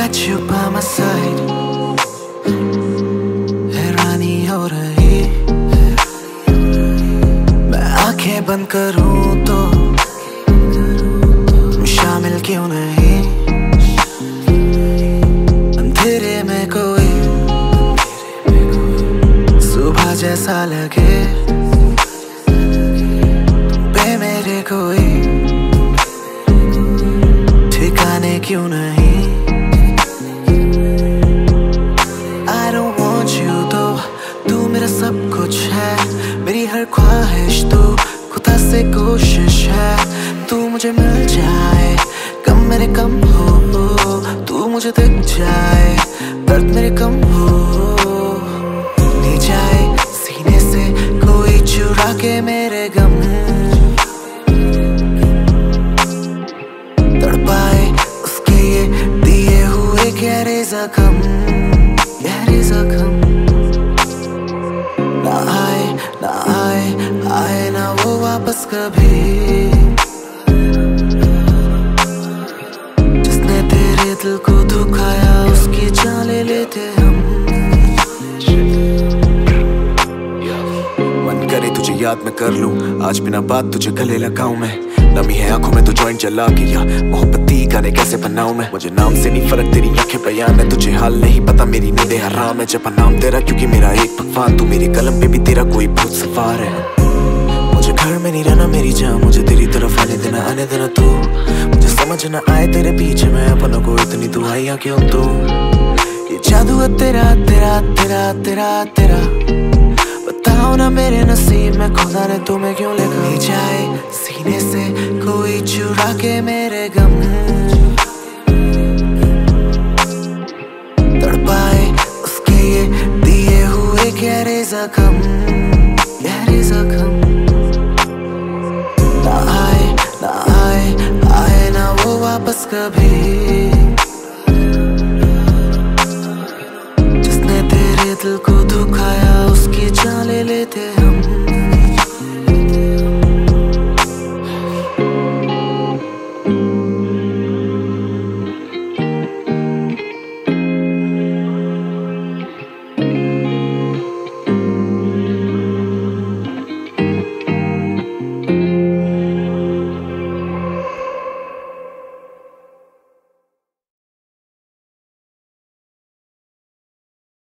got you by my side. हैरानी हो रही मैं आंखें बंद करूं तो शामिल क्यों नहीं अंधेरे में कोई सुबह जैसा लगे पे मेरे कोई ठिकाने क्यों नहीं I don't want you तो तू मेरा सब कुछ है मेरी हर ख्वाहिश तो खुदा से कोशिश है तू मुझे मिल जाए कम मेरे कम हो तू मुझे दिख जाए दर्द मेरे कम हो ले जाए सीने से कोई चुरा के मेरे गम तड़पाए उसके ये दिए हुए गहरे जख्म ना आए ना आए आए ना वो वापस कभी जिसने तेरे दिल को दुखाया उसकी जान ले लेते हम मन करे तुझे याद मैं कर लूं आज बिना बात तुझे गले लगाऊं मैं नमी है आंखों में तो जॉइंट जला के या मोहब्बती गाने कैसे बनाऊं मैं मुझे नाम से नहीं फर्क तेरी आंखें बयान है तुझे हाल नहीं पता मेरी नींदें हराम है जब नाम तेरा क्योंकि मेरा एक भगवान तू मेरे कलम पे भी तेरा कोई भूत सवार है मुझे घर में नहीं रहना मेरी जान मुझे तेरी तरफ आने देना तू मुझे समझ ना आए तेरे पीछे मैं अपनों को इतनी दुआइयां क्यों तू ये जादू है तेरा तेरा तेरा तेरा तेरा बताओ ना मेरे नसीब में खुदा ने तुम्हें क्यों लिखा ले जाए सीने से कोई चुरा के मेरे गम तड़पाए उसके ये दिए हुए गहरे जख्म ना आए ना वो वापस कभी